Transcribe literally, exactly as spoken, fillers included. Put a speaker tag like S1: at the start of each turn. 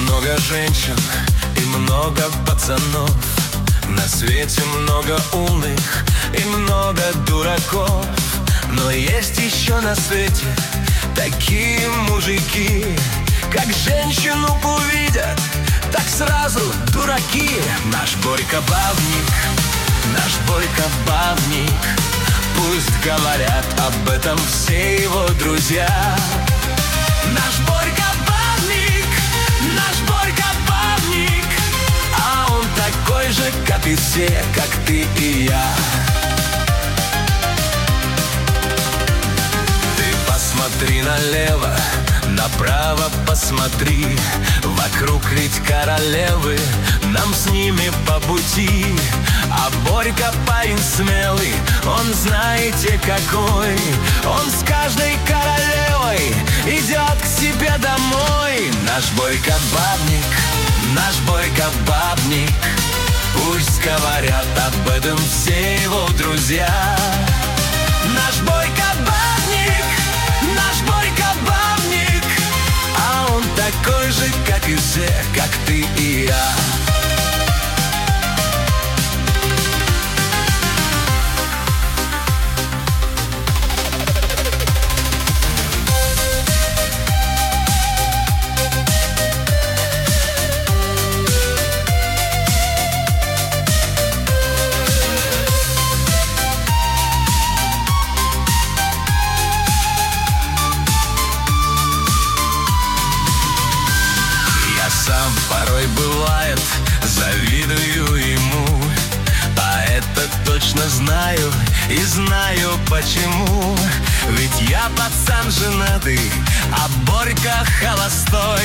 S1: Много женщин и много пацанов, на свете много умных и много дураков. Но есть еще на свете такие мужики, как женщину увидят, так сразу дураки. Наш Борька бабник, наш Борька бабник, пусть говорят об этом все его друзья. Наш Борька бабник, наш Борька бабник, а он такой же, как и все, как ты и я. Ты посмотри налево, направо посмотри, вокруг ведь королевы, нам с ними по пути. А Борька парень смелый, он знаете какой, он с каждой королевой идет к себе домой. Наш Борька бабник, наш Борька бабник, пусть говорят об этом все его друзья. Наш Борька бабник, наш Борька бабник, а он такой же, как и все, как ты и я. Сам порой бывает, завидую ему, а это точно знаю и знаю почему. Ведь я пацан женатый, а Борька холостой.